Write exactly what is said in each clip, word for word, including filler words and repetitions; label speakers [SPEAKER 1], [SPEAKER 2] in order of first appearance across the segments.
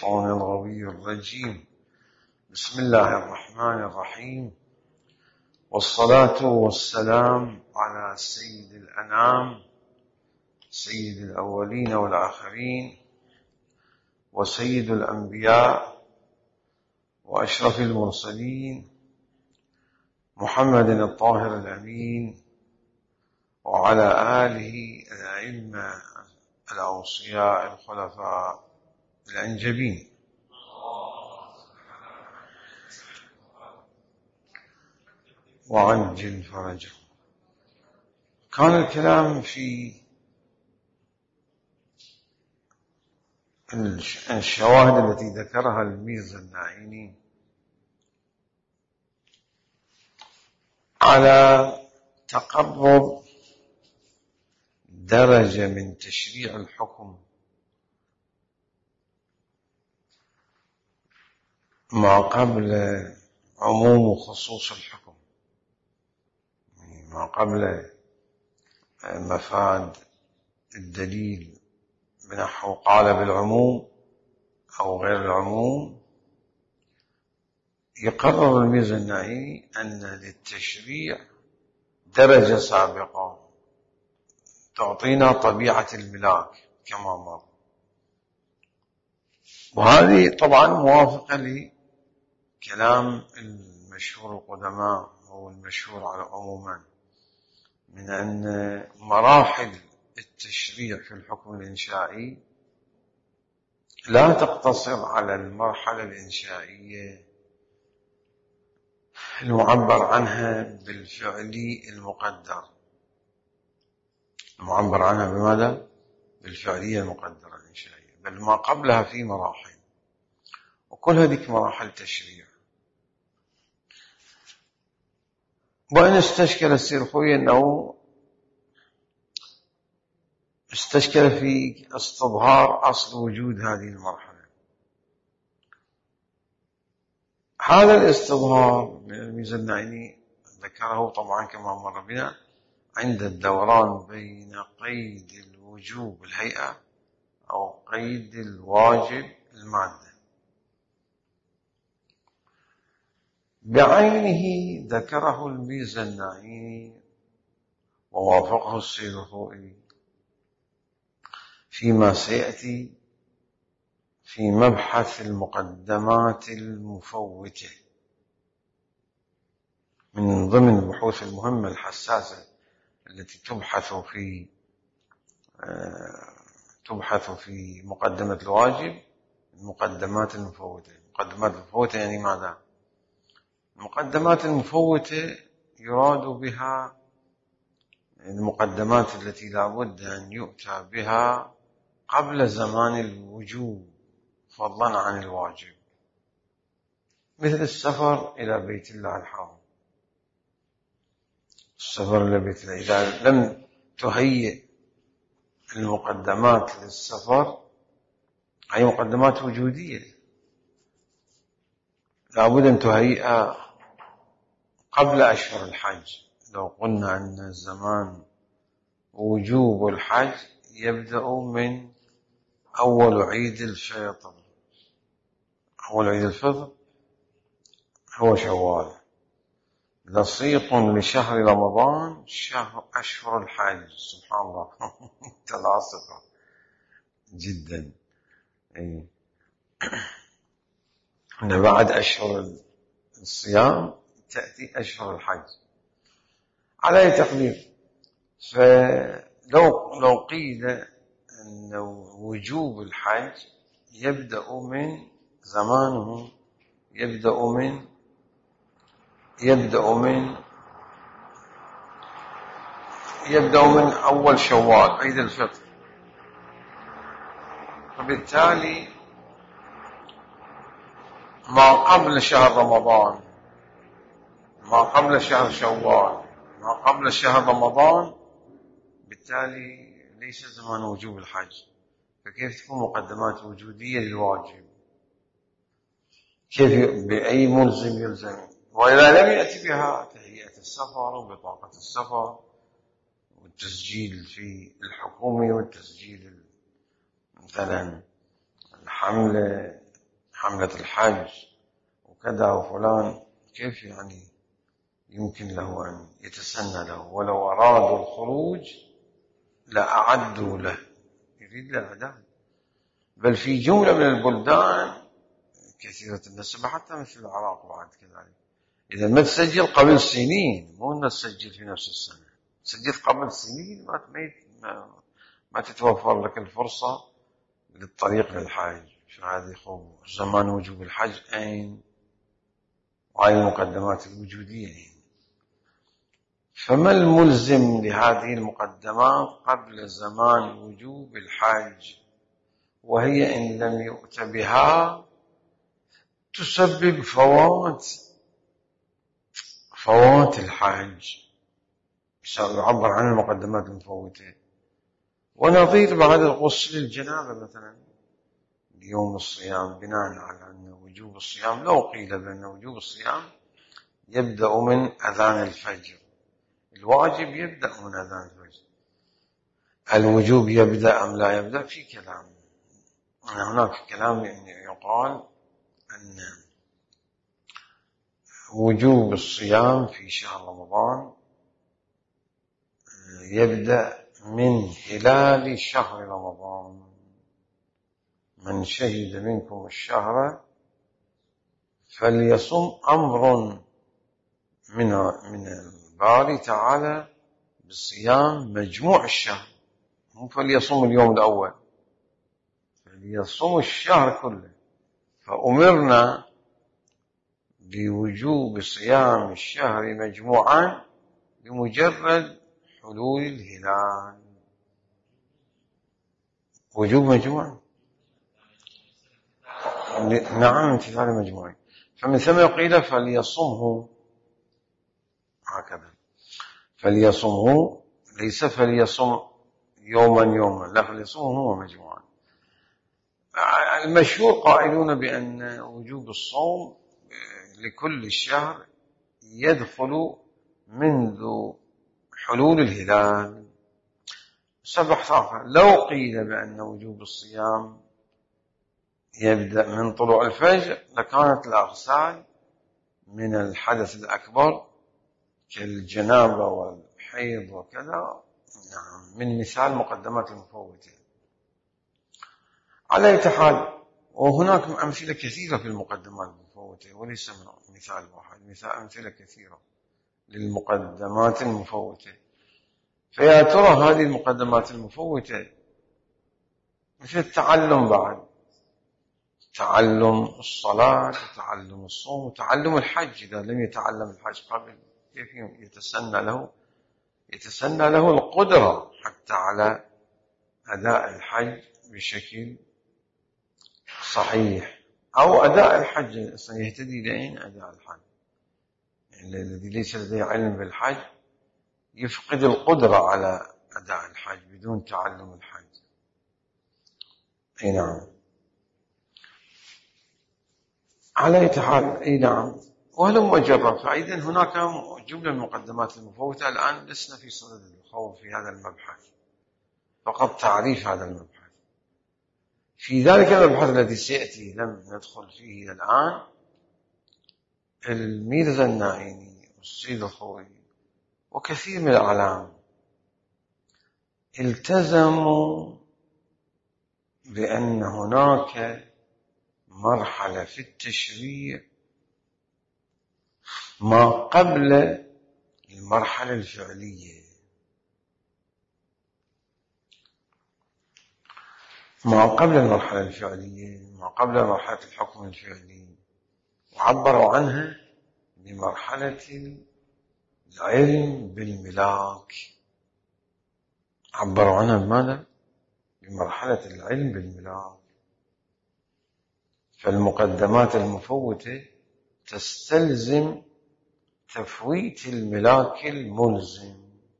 [SPEAKER 1] الشيطان الغوي الرجيم. بسم الله الرحمن الرحيم، والصلاة والسلام على سيد الأنام، سيد الأولين والآخرين، وسيد الأنبياء وأشرف المرسلين، محمد الطاهر الأمين، وعلى آله الأئمة الأوصياء الخلفاء الأنجبين. وعجل فرجه. كان الكلام في الشواهد التي ذكرها الميرزا النعيني على تقرب درجة من تشريع الحكم ما قبل عموم وخصوص الحكم، ما قبل مفاد الدليل بنحو قال بالعموم أو غير العموم. يقرر الميرزا النعيني أن للتشريع درجة سابقة تعطينا طبيعة الملاك كما مر، وهذه طبعا موافقة لكلام المشهور القدماء أو المشهور على عموما من أن مراحل التشريع في الحكم الإنشائي لا تقتصر على المرحلة الإنشائية المعبر عنها بالفعل المقدر، المعبر عنها بماذا؟ بالفعلية المقدرة الإنشائية، بل ما قبلها في مراحل، وكل هذه مراحل تشريع. وإن استشكل السيرخوي أنه استشكل في استظهار أصل وجود هذه المرحلة. هذا الاستظهار من الميرزا النعيني ذكره طبعا كما مر بنا عند الدوران بين قيد الوجوب الهيئة أو قيد الواجب المادة. بعينه ذكره الميرزا النعيني ووافقه السيرخوي فيما سيأتي في مبحث المقدمات المفوتة من ضمن البحوث المهمة الحساسة التي تبحث في تبحث في مقدمة الواجب، المقدمات المفوتة. المقدمات المفوتة يعني ماذا؟ المقدمات المفوتة يراد بها المقدمات التي لا بد أن يؤتى بها قبل زمان الوجوب فضلا عن الواجب، مثل السفر إلى بيت الله الحرام. السفر إلى بيت الله إذا لم تهيئ المقدمات للسفر، أي مقدمات وجودية لا بد أن تهيئ قبل أشهر الحج. لو قلنا أن زمان وجوب الحج يبدأ من أول عيد الفطر، أول عيد الفطر هو شوال، لصيق لشهر رمضان شهر أشهر الحج. سبحان الله متلاصقة جدا. أي أن بعد أشهر الصيام تأتي أشهر الحج على أي تقدير. فلو لو قيل أن وجوب الحج يبدأ من زمانه يبدأ من يبدأ من يبدأ من أول شوال عيد الفطر، فبالتالي ما قبل شهر رمضان، ما قبل شهر شوال، ما قبل شهر رمضان، بالتالي ليس زمان وجوب الحج. فكيف تكون مقدمات وجودية للواجب؟ كيف بأي ملزم يلزم؟ وإذا لم يأتي بها تهيئة السفر وبطاقة السفر والتسجيل في الحكومي والتسجيل مثلا الحملة حملة الحج وكذا وفلان، كيف يعني يمكن له أن يتسنى له؟ ولو أرادوا الخروج لأعدوا له، يريد له إعداد. بل في جملة من البلدان كثيرة النسبة حتى مثل العراق بعد كذلك، إذا ما تسجل قبل سنين، مو أن تسجل في نفس السنة، سجلت قبل سنين ما ما, ما تتوفر لك الفرصة للطريق للحج. فهذه خب زمان وجوب الحج أين، وهي المقدمات الوجودية أين. فما الملزم لهذه المقدمات قبل زمان وجوب الحج؟ وهي إن لم يؤت بها تسبب فوات فوات الحج، يعبر عن المقدمات المفوتة. ونظير بعد الغسل الجنابة مثلا يوم الصيام، بناء على أن وجوب الصيام لو قيل بأن وجوب الصيام يبدأ من أذان الفجر، الواجب يبدأ من أذان الفجر، الوجوب يبدأ أم لا يبدأ؟ في كلام، هناك كلام يعني يقال أن وجوب الصيام في شهر رمضان يبدأ من هلال شهر رمضان، من شهد منكم الشهر فليصم، أمر من من الباري تعالى بالصيام مجموع الشهر، مو فليصم اليوم الأول، فليصم الشهر كله. فأمرنا بوجوب صيام الشهر مجموعا بمجرد حلول الهلال، وجوب مجموعا، نعم امتثال مجموعي. فمن ثم قيل فليصمه هكذا، فليصمه ليس فليصم يوما يوما، لا، فليصمه هو مجموعا. المشهور قائلون بأن وجوب الصوم لكل الشهر يدخل منذ حلول الهلال سبع صافة. لو قيل بأن وجوب الصيام يبدأ من طلوع الفجر لكانت الأغسال من الحدث الأكبر كالجنابة والحيض وكذا من مثال مقدمات المفوتة. على أي حال، وهناك أمثلة كثيرة في المقدمات المفوتة وليس مثال واحد، مثال أمثلة كثيرة للمقدمات المفوتة. فيا ترى هذه المقدمات المفوتة مثل التعلم، بعد تعلم الصلاة وتعلم الصوم وتعلم الحج، إذا لم يتعلم الحج قبل كيف يتسنى له يتسنى له القدرة حتى على أداء الحج بشكل صحيح، أو أداء الحج يهتدي لأين أداء الحج. يعني الذي ليس لديه علم بالحج يفقد القدرة على أداء الحج بدون تعلم الحج. أي نعم، على أي حال، أي نعم. ولم مجرد. فإذا هناك جملة من المقدمات المفوتة. الآن لسنا في صدد الخوض في هذا المبحث، فقط تعريف هذا المبحث. في ذلك المبحث الذي سيأتي لم ندخل فيه الآن، الميرزا النائيني والسيد الخوئي وكثير من الأعلام التزموا بأن هناك مرحلة في التشريع ما قبل المرحلة الفعلية، ما قبل المرحلة الفعلية، ما قبل مرحلة الحكم الفعلي، وعبروا عنها بمرحلة العلم بالملاك. عبروا عنها بماذا؟ بمرحلة العلم بالملاك. فالمقدمات المفوتة تستلزم تفويت الملاك الملزم،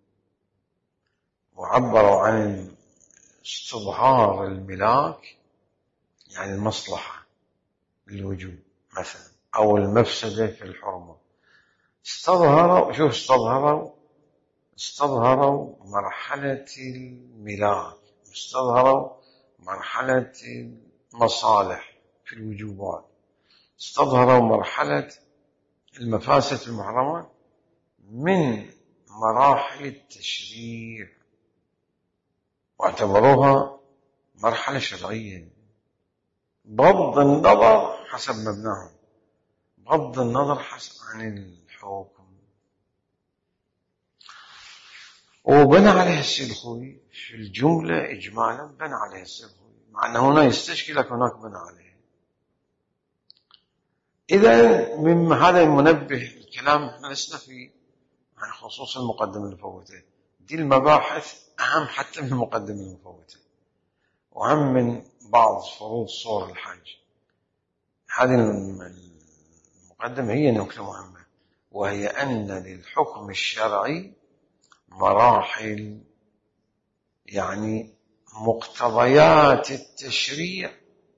[SPEAKER 1] وعبروا عن استظهار الملاك يعني المصلحة للوجود مثلا أو المفسدة في الحرمة. استظهروا، شوف استظهروا استظهروا مرحلة الملاك، استظهروا مرحلة المصالح، في الوجوبات، استظهروا مرحلة المفاسد المحرمات من مراحل التشريع واعتبروها مرحلة شرعية بغض النظر حسب مبناهم، بغض النظر حسب عن الحكم. وبنى عليها السيد الخوئي في الجملة إجمالا، بنى عليها السيد الخوئي، مع أن هنا يستشكل لك هناك بنى عليها. إذا من هذا منبه الكلام احنا لسنا في عن خصوص المقدمة المفوتة، دي المباحث أهم حتى من المقدمة المفوتة وأهم من بعض فروض صور الحج. هذه المقدمة هي نقطة مهمة، وهي أن للحكم الشرعي مراحل، يعني مقتضيات التشريع،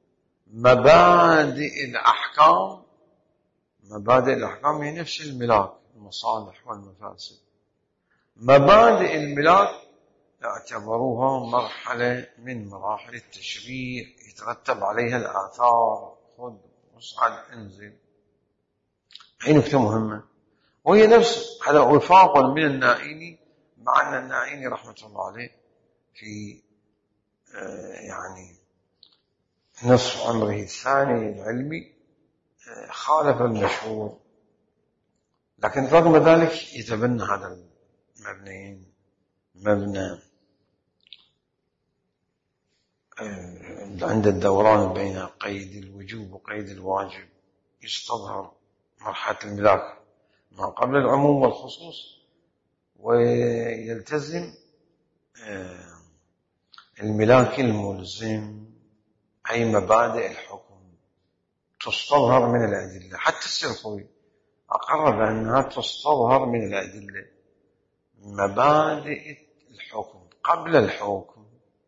[SPEAKER 1] مبادئ الأحكام. مبادئ الأحكام هي نفس الملاك، المصالح والمفاسد. مبادئ الملاك اعتبروها مرحلة من مراحل التشريع يترتب عليها الآثار، خذ واصعد انزل. هي نقطة مهمة، وهي نفس هذا وفاق من النائيني، مع أن النائيني رحمة الله عليه في يعني نصف عمره الثاني العلمي خالف المشهور، لكن رغم ذلك يتبنى هذا المبنيين، مبنى عند الدوران بين قيد الوجوب وقيد الواجب يستظهر مرحلة الملاك ما قبل العموم والخصوص، ويلتزم الملاك الملزم، أي مبادئ الحكم تستظهر من الأدلة. حتى السيد الخوئي أقر بأنها تستظهر من الأدلة، مبادئ الحكم قبل الحكم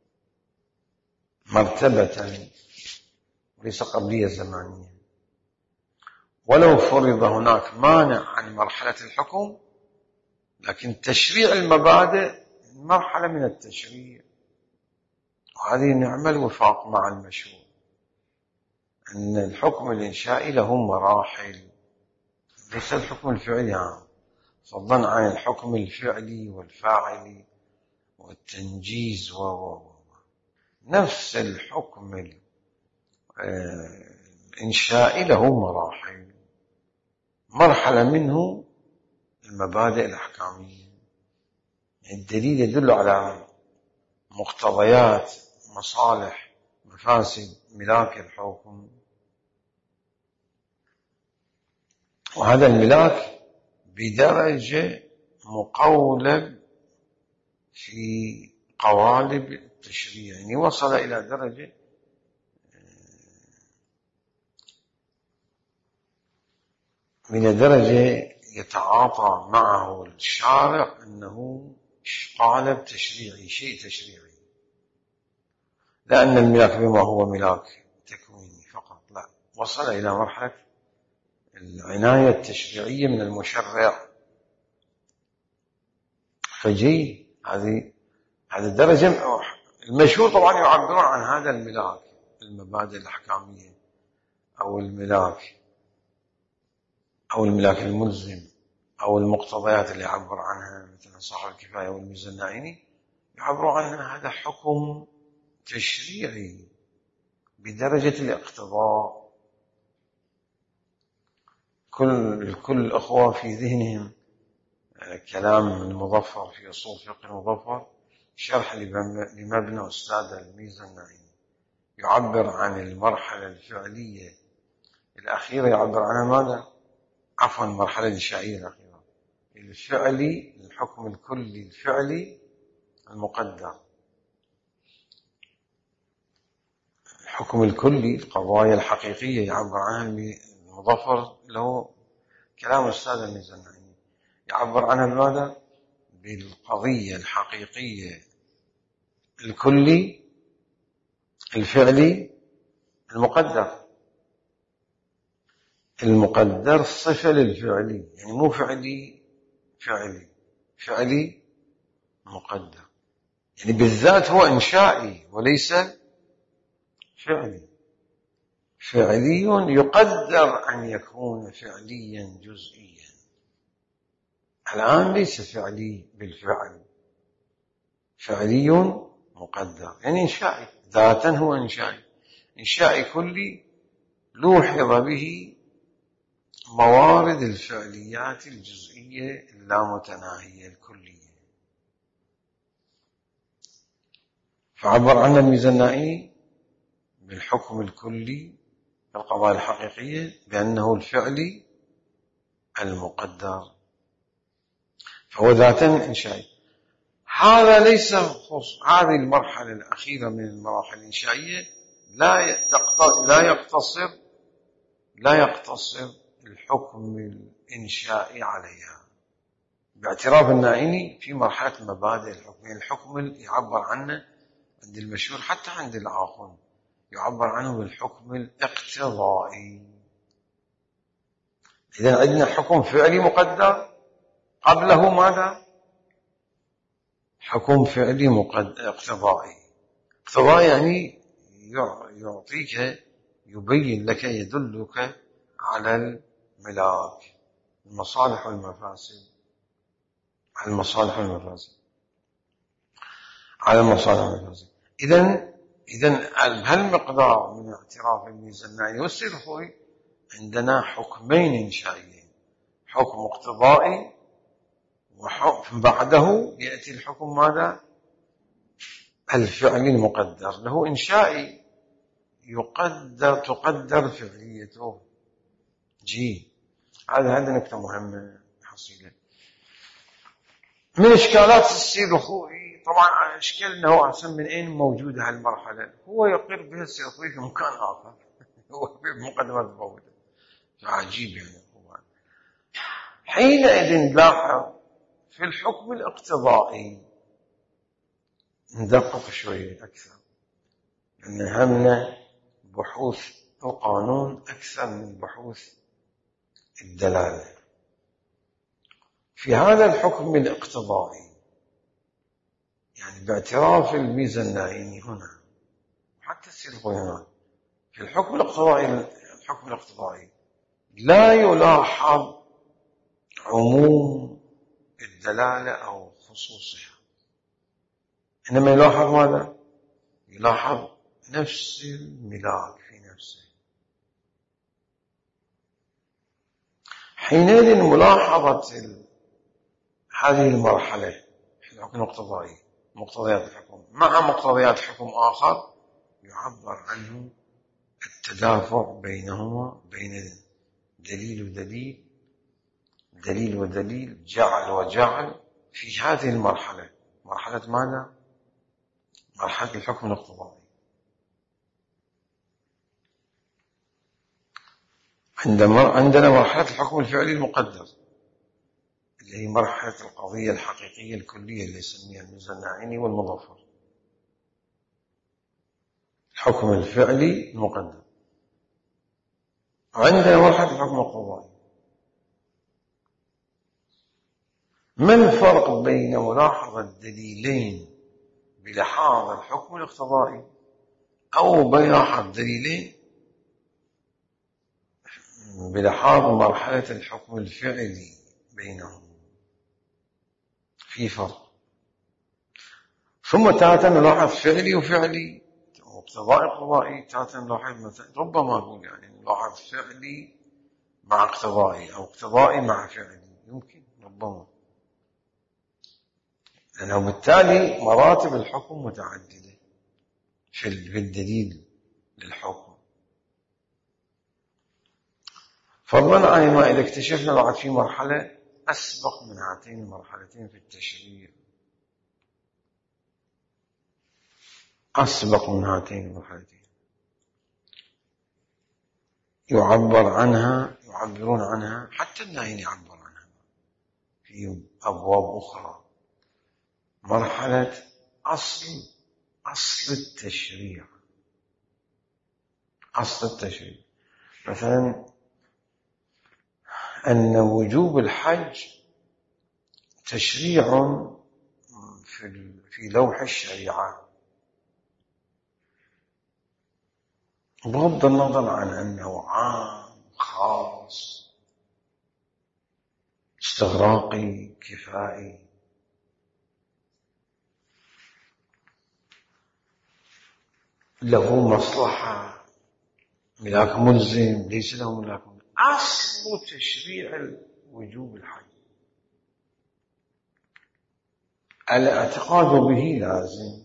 [SPEAKER 1] مرتبة وليس قبلية زمانية. ولو فرض هناك مانع عن مرحلة الحكم، لكن تشريع المبادئ مرحلة من التشريع، وهذه نعمة الوفاق مع المشهور أن الحكم الإنشائي له مراحل، ليس الحكم الفعلي عام، فضلا عن الحكم الفعلي والفاعلي والتنجيز و و نفس الحكم الإنشائي له مراحل. مرحلة منه المبادئ الأحكامية، الدليل يدل على مقتضيات مصالح مفاسد ملاك الحكم، وهذا الملاك بدرجة مقولب في قوالب التشريع، يعني وصل إلى درجة من الدرجة يتعاطى معه الشارع أنه قالب تشريعي، شيء تشريعي، لأن الملاك بما هو ملاك تكويني فقط، لا، وصل إلى مرحلة العناية التشريعية من المشرع. فجي هذه هذه الدرجة. المشهور طبعا يعبرون عن هذا الملاك المبادئ الأحكامية أو الملاك أو الملاك الملزم أو المقتضيات اللي يعبر عنها مثلا صاحب الكفاية والميزان النائيني، يعبرون عنها هذا حكم تشريعي بدرجة الاقتضاء. كل الكل الأخوة في ذهنهم كلام المظفر في أصول فقه المظفر، شرح لمبنى أستاذ الميزان النائيني، يعبر عن المرحلة الفعلية الأخيرة، يعبر عنها ماذا؟ عفوا المرحلة الإنشائية الأخيرة، الفعلي، الحكم الكلي الفعلي المقدر، الحكم الكلي القضايا الحقيقية يعبر عنها المظفر، له كلام أستاذ الميزان النائيني يعبر عنها بماذا؟ بالقضية الحقيقية الكلي الفعلي المقدر. المقدر صفة للفعلي، يعني مو فعلي فعلي فعلي مقدر، يعني بالذات هو إنشائي وليس فعلي. فعلي يقدر أن يكون فعليا جزئيا. الآن ليس فعلي بالفعل، فعلي مقدر، يعني إنشائي، ذاتا هو إنشائي، إنشائي كلي لوحظ به موارد الفعليات الجزئية اللامتناهية الكلية. فعبر عنه الميزانائي بالحكم الكلي في القضايا الحقيقية بأنه الفعلي المقدر، فهو ذاتا إنشائي. هذا ليس خصوص هذه المرحلة الأخيرة من المراحل الإنشائية، لا لا يقتصر لا يقتصر الحكم الإنشائي عليها، باعتراف النائني في مرحلة مبادئ الحكم. يعني الحكم اللي يعبر عنه عند المشهور حتى عند الآخرون يعبر عنه بالحكم الاقتضائي. إذن عندنا حكم فعلي مقدر، قبله ماذا؟ حكم فعلي مقدر اقتضائي. اقتضائي يعني يعطيك، يبين لك، يدلك على الملاك، المصالح والمفاسد، على المصالح والمفاسد، على المصالح والمفاسد. إذن إذن بهالمقدار من اعتراف الميزانائي والسيرخوي عندنا حكمين إنشائيين، حكم اقتضائي، وحكم بعده يأتي الحكم ماذا؟ الفعلي المقدر، له إنشائي يقدر تقدر فعليته. جي هذا هذا نكتة مهمة حصيلة من إشكالات السيرخوي. طبعا إشكال أنه أحسن من أين موجودة هالمرحلة، هو يقر بها السيرخوي في مكان آخر هو بمقدمة الفوضى، عجيب يعني. حينئذ نلاحظ في الحكم الاقتضائي ندقق شوية أكثر، أن همنا بحوث القانون أكثر من بحوث الدلالة. في هذا الحكم الاقتضائي، يعني باعتراف الميزانائي هنا حتى السيرخوي هنا، في الحكم الاقتضائي الحكم الاقتضائي لا يلاحظ عموم الدلالة أو خصوصها، إنما يلاحظ ماذا؟ يلاحظ نفس الملاك في نفسه. حينئذ ملاحظة هذه المرحلة في الحكم الاقتضائي، مقتضيات الحكم مع مقتضيات حكم آخر، يعبر عنه التدافع بينهما، بين دليل ودليل، دليل ودليل، جعل وجعل، في هذه المرحلة، مرحلة ماذا؟ مرحلة الحكم الاقتضائي. عندما عندنا مرحلة الحكم الفعلي المقدر، اللي هي مرحلة القضية الحقيقية الكلية اللي يسميها الميزانائي والمظفر. الحكم الفعلي المقدر. وعندنا مرحلة الحكم القضائي. ما الفرق بين ملاحظة دليلين بلحاظ الحكم الاقتضائي أو بلحاظ دليلين بلحاظ مرحلة الحكم الفعلي بينهم؟ في فرق. ثم تاتا نلاحظ فعلي وفعلي واقتضائي اقتضائي، تاتا نلاحظ مثلا، ربما أقول يعني نلاحظ فعلي مع اقتضائي أو اقتضائي مع فعلي، يمكن ربما، لأنه بالتالي مراتب الحكم متعددة في الدليل للحكم. فضلا عن ما إذا اكتشفنا بعد في مرحلة أسبق من هاتين المرحلتين في التشريع، أسبق من هاتين المرحلتين، يعبر عنها يعبرون عنها حتى النائين يعبر عنها في أبواب أخرى، مرحلة أصل أصل التشريع. أصل التشريع مثلا أن وجوب الحج تشريع في في لوح الشريعة، بغض النظر عن أنه عام خاص استغراقي كفائي، له مصلحة، ملاك ملزم، ليس له ملاك ملزم. أصل تشريع وجوب الحج الاعتقاد به لازم،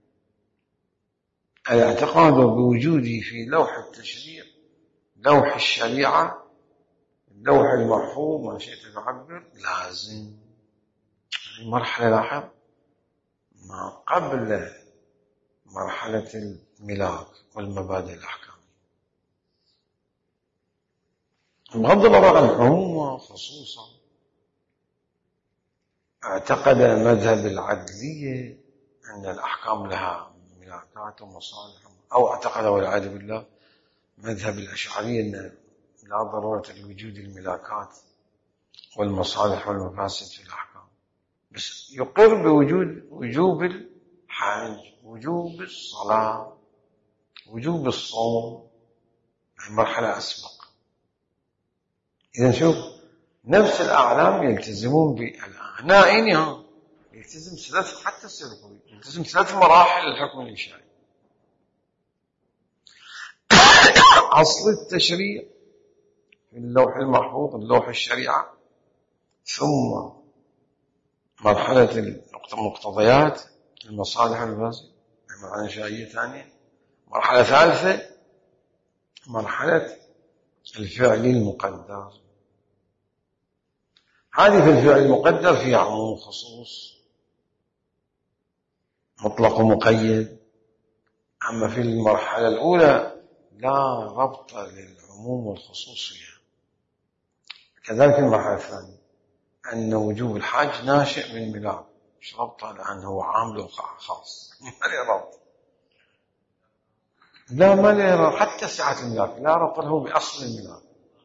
[SPEAKER 1] الاعتقاد بوجوده في لوح التشريع، لوح الشريعة، اللوح المحفوظ، ما شئت تعبر، لازم. المرحلة لاحظ ما قبل مرحلة الملاك والمبادئ الأحكامية، بغض النظر عن عموما خصوصا. اعتقد مذهب العدلية أن الأحكام لها ملاكات ومصالح، أو اعتقد والعياذ بالله مذهب الأشعرية أن لا ضرورة لوجود الملاكات والمصالح والمفاسد في الأحكام، بس يقر بوجود وجوب الحج، وجوب الصلاة، وجوب الصوم، مرحلة أسبق. إذا شوف نفس الأعلام يلتزمون بالعنائنها، يلتزم ثلاث، حتى السلفي يلتزم ثلاث مراحل الحكم الإنشائي. أصل التشريع في اللوح المحفوظ، اللوح الشريعة، ثم مرحلة المقتضيات، المصالح والمفاسد، مرحلة إنشائية ثانية، مرحلة ثالثة مرحلة الفعل المقدر. هذه في الفعل المقدر فيها عموم خصوص، مطلق ومقيد. أما في المرحلة الأولى لا ربط للعموم والخصوص فيها. كذلك المرحلة الثانية أن وجوب الحج ناشئ من ملاك، مش ربط لأنه هو عام له خاص، ما له ربط. لا ما له ربط، حتى سعة الملاك لا ربط له بأصل الملاك.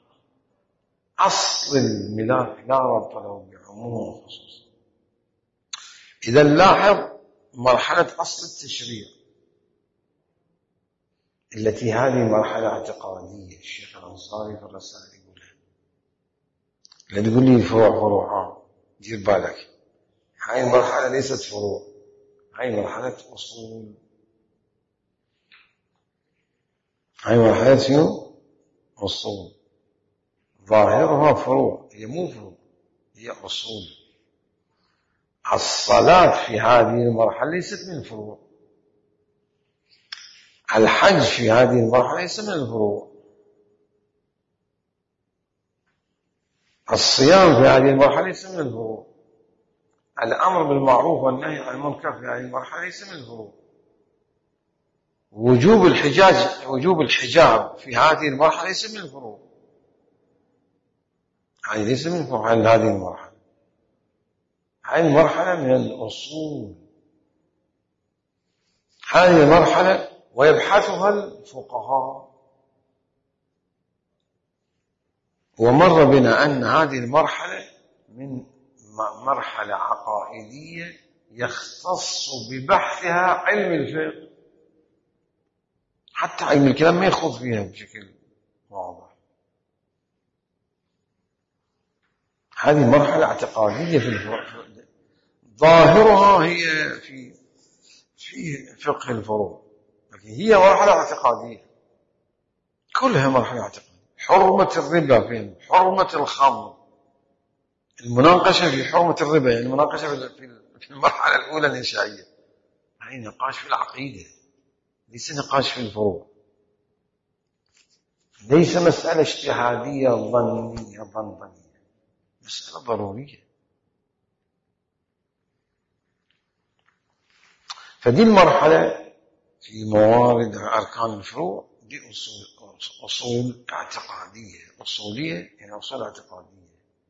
[SPEAKER 1] أصل الملاك لا ربط له بعموم وخصوص. إذا نلاحظ مرحلة أصل التشريع التي هذه مرحلة اعتقادية، الشيخ الأنصاري في الرسائل يقولها. لا تقول لي الفروع فروعها، دير بالك، هاي المرحلة ليست فروع، هاي مرحلة أصول. هاي مرحلة شنو؟ أصول. ظاهرها فروع، هي مو فروع، هي أصول. الصلاة في هذه المرحلة ليست من فروع، الحج في هذه المرحلة ليس من الفروع، الصيام في هذه المرحلة ليس من الفروع، الأمر بالمعروف والنهي عن المنكر في هذه المرحلة ليس من الفروع، وجوب الحجاج وجوب الحجاب في هذه المرحلة ليس من الفروع، هذه ليس من الفروع. هذه المرحلة هذه المرحلة من الأصول. هذه المرحلة ويبحثها الفقهاء. ومر بنا أن هذه المرحلة من مرحلة عقائدية يختص ببحثها علم الفقه، حتى علم الكلام ما يخوض فيها بشكل واضح. هذه مرحلة اعتقادية في الفقه، ظاهرها هي في في فقه الفروع، لكن هي مرحلة اعتقادية، كلها مرحلة اعتقادية. حرمة الربا فين؟ حرمة الخمر، المناقشة في حرمة الربا، يعني المناقشة في المرحلة الأولى الإنشائية، هي نقاش في العقيدة، ليس نقاش في الفروع، ليس مسألة اجتهادية ظنية ظنية، مسألة ضرورية. فدي المرحلة في موارد أركان الفروع، دي أصول أصول اعتقادية، أصولية يعني أصول اعتقادية.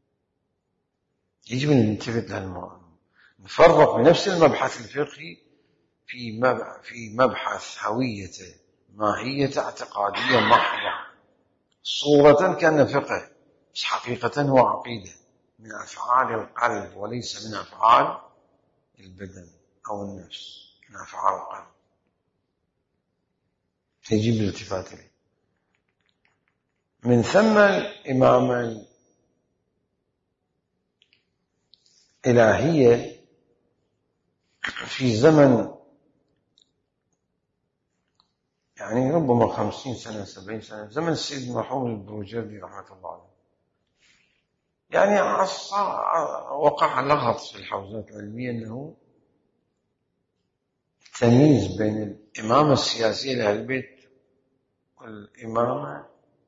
[SPEAKER 1] يجب أن ننتبه لها، نفرق بنفس المبحث الفقهي في في مبحث هوية ماهية اعتقادية محضة، صورة كان فقه، بس حقيقة هو عقيدة من أفعال القلب وليس من أفعال البدن أو النفس، من أفعال القلب. يجب الالتفات إليه. من ثم الإمامة الإلهية في زمن يعني ربما خمسين سنة سبعين سنة، زمن السيد المرحوم البروجردي رحمة الله عليه، يعني وقع لغط في الحوزات العلمية أنه تمييز بين الإمامة السياسية لأهل البيت والإمامة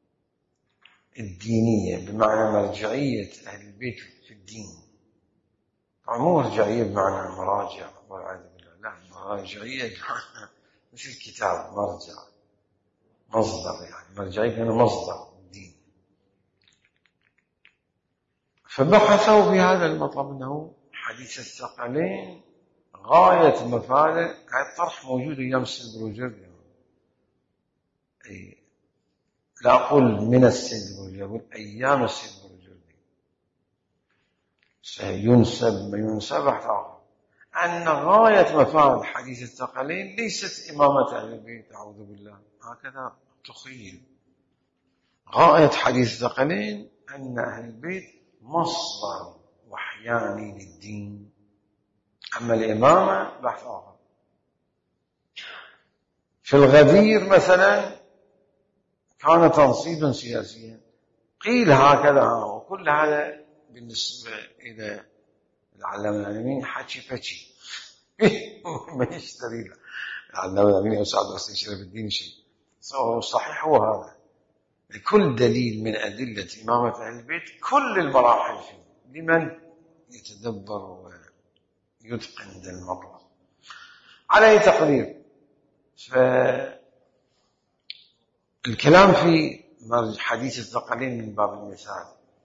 [SPEAKER 1] الدينية، بمعنى مرجعية أهل البيت في الدين. طبعا مو مرجعية بمعنى مراجع والعياذ بالله، لا، مرجعية بمعنى مثل كتاب مرجع، مصدر، يعني مرجعية بمعنى مصدر الدين. فبحثوا في هذا المطلب أنه حديث الثقلين غاية مفاده. هذا الطرح موجود أيام السيد البروجردي، أي لا أقول من السيد البروجردي، أقول أيام السيد البروجردي، سينسب ما ينسب آخر، أن غاية مفاد حديث الثقلين ليست إمامة أهل البيت، أعوذ بالله، هكذا تخيل. غاية حديث الثقلين أن أهل البيت مصدر وحياني للدين، أما الإمامة بحث آخر. في الغدير مثلا كان تنصيبا سياسيا، قيل هكذا، وكل هذا بالنسبة إلى العلامة الأمين حكي فكي ما يشتري له العلامة الأمين أو سعد حسين شرف الدين شيء. صحيح هو هذا، لكل دليل من أدلة إمامة أهل البيت كل المراحل فيه لمن يتدبر ويتقن ذا المطلب. على أي تقدير، فالكلام في حديث الثقلين من باب المثال،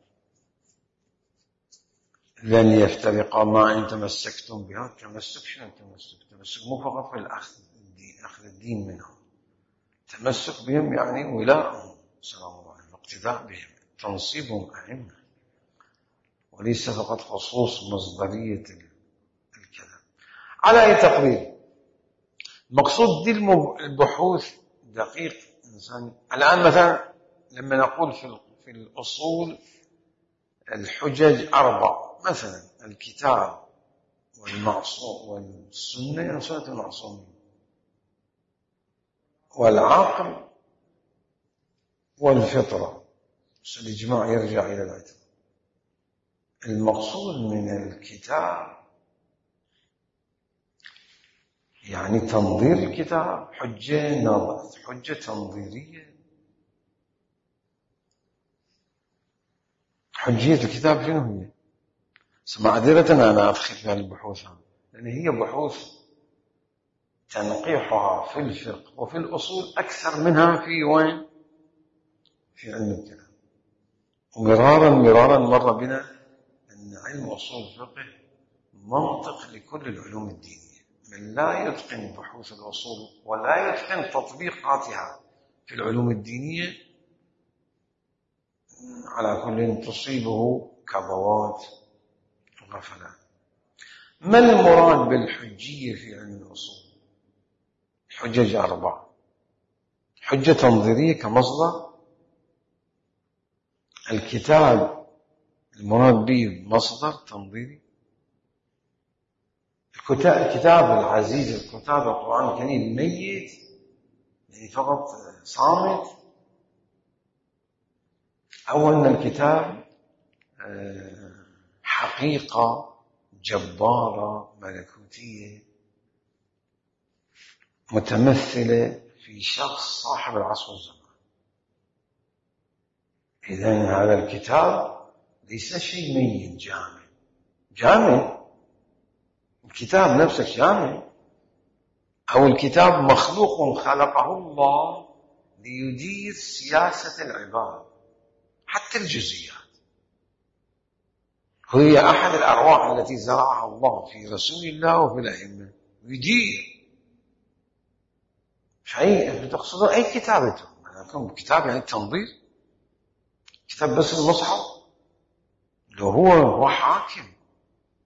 [SPEAKER 1] لن يفترقا ما إن تمسكتم بها. تمسك شنو تمسك؟ تمسك مو فقط في الأخذ الدين، أخذ الدين منهم، تمسك بهم يعني ولاءهم، سلام الله عليهم، اقتداء بهم، تنصيبهم أئمة، وليس فقط خصوص مصدرية الكلام. على أي تقرير، المقصود دي البحوث دقيق إنسان. الآن مثلا لما نقول في الأصول الحجج أربع، مثلا الكتاب والمعصوم والسنة، يعني سنة المعصومين، والعقل والفطرة، الإجماع يرجع إلى العتق. المقصود من الكتاب يعني تنظير الكتاب، حجة نظر، حجة تنظيرية. حجية الكتاب شنو هي؟ معذرة أنا أدخل في البحوث، لأن هي بحوث تنقيحها في الفقه وفي الأصول أكثر منها في وين؟ في علم الكلام. ومرارا مرارا مر بنا أن علم أصول الفقه منطق لكل العلوم الدينية. من لا يتقن بحوث الأصول ولا يتقن تطبيقاتها في العلوم الدينية على كل تصيبه كبوات وغفلات. ما المراد بالحجية في علم الأصول؟ حجج أربعة: حجة تنظيرية كمصدر، الكتاب المراد به مصدر تنظيري، الكتاب العزيز، الكتاب القرآن الكريم ميت يعني فقط صامت، أو أن الكتاب حقيقة جبارة ملكوتية متمثلة في شخص صاحب العصر والزمان. إذن هذا الكتاب ليس شيء ميت جامد، جامد الكتاب نفسه جامد، أو الكتاب مخلوق خلقه الله ليدير سياسة العباد حتى الجزئيات. هي أحد الأرواح التي زرعها الله في رسول الله وفي الأئمة، يدير شيء. بتقصدون أي كتابته؟ يعني كتاب يعني تنظير، كتاب بس المصحف؟ لو هو هو حاكم،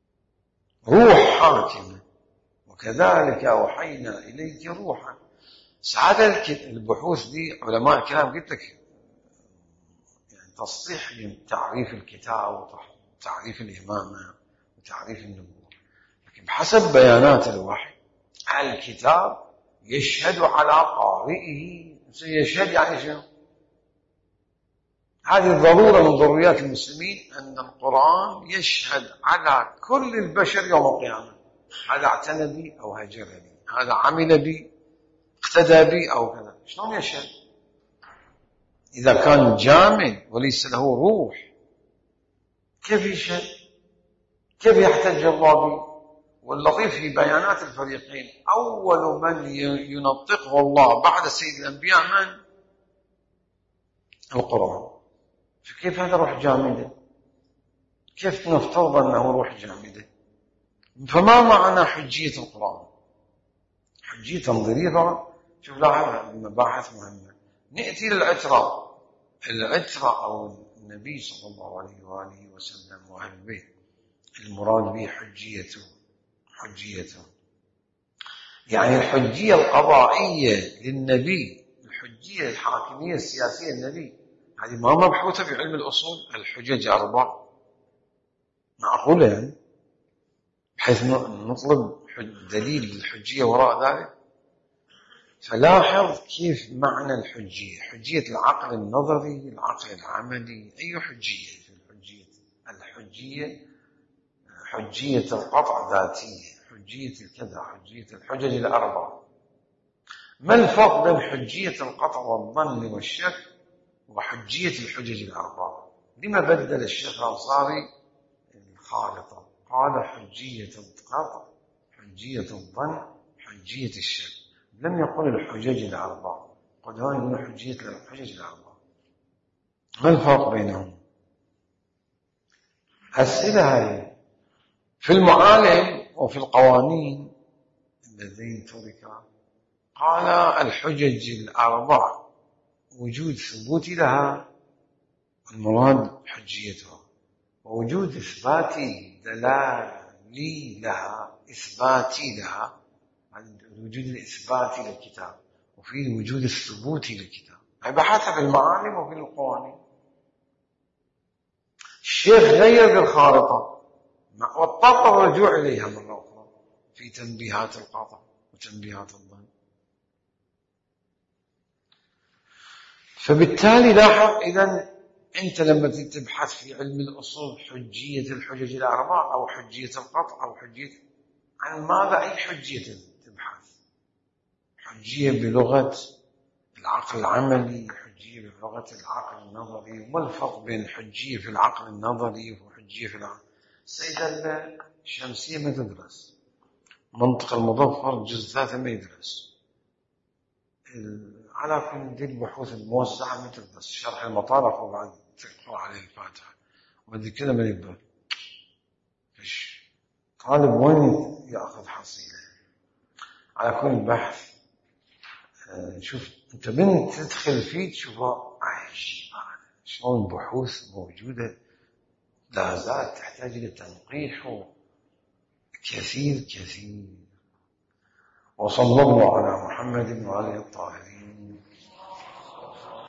[SPEAKER 1] روح حاكم، وكذلك أوحينا إليك روحا. سعادة البحوث دي علماء الكلام قلت لك يعني تصحيح تعريف الكتاب وتعريف الإمامة وتعريف النبوة، لكن بحسب بيانات الوحي الكتاب يشهد على قارئه. يشهد يعني شنو؟ هذه ضرورة من ضروريات المسلمين أن القرآن يشهد على كل البشر يوم القيامة. هذا اعتنى بي أو هجر بي، هذا عمل بي اقتدى بي أو كذا. شلون يشهد؟ إذا كان جامد وليس له روح كيف يشهد؟ كيف يحتج الله به؟ واللطيف في بيانات الفريقين أول من ينطقه الله بعد سيد الأنبياء من؟ القرآن. فكيف هذا روح جامدة؟ كيف نفترض أنه روح جامدة؟ فما معنى حجية القرآن؟ حجية تنظيرية. شوف لاحظ مباحث مهمة. نأتي للعترة. العترة أو النبي صلى الله عليه وآله وسلم وأهل البيت المراد به حجيته. حجيته يعني الحجية القضائية للنبي، الحجية الحاكمية السياسية للنبي، هذه ما مبحوثة في علم الأصول. الحجج أربع معقولة يعني بحيث نطلب دليل الحجية وراء ذلك. فلاحظ كيف معنى الحجية. حجية العقل النظري، العقل العملي، أي حجية في الحجية؟ الحجية حجية القطع ذاتية، حجية الكذا، حجية الحجج الأربع. ما الفرق بين حجية القطع والظن والشك وحجية الحجج الأربع؟ لما بدل الشيخ الأنصاري الخالطة؟ قال حجية القطع، حجية الظن، حجية الشك، لم يقل الحجج الأربع. قد هون يقول حجية الحجج الأربع. ما الفرق بينهم؟ أسئلة هذه في المعالم وفي القوانين اللذين تركا. قال الحجج الأربع وجود ثبوت لها المراد حجيتها، ووجود إثباتي دلالي لها، إثباتي لها وجود الإثباتي للكتاب، وفي وجود الثبوتي للكتاب. هي بحثها في المعالم وفي القوانين. الشيخ غير بالخارطة واضطر الرجوع إليها مرة أخرى في تنبيهات القطع وتنبيهات الظن. فبالتالي لاحظ إذن أنت لما تبحث في علم الأصول حجية الحجج الأربع أو حجية القطع أو حجية، عن ماذا أي حجية تبحث؟ حجية بلغة العقل العملي، حجية بلغة العقل النظري. ما الفرق بين حجية في العقل النظري وحجية في العقل؟ السيدة الشمسية ما تدرس، منطق المظفر جزء ثلاثة ما يدرس، على كل دي البحوث الموسعة ما تدرس، شرح المطارق وبعد تقرأ عليه الفاتحة وبعد كده ما يقبل. فيش طالب وين يأخذ حصيلة؟ على كل بحث شوف أنت بنت تدخل فيه تشوفها عايش شلون بحوث موجودة لا زالت تحتاج إلى تنقيح كثير كثير. وصلى الله على محمد وآله الطاهرين.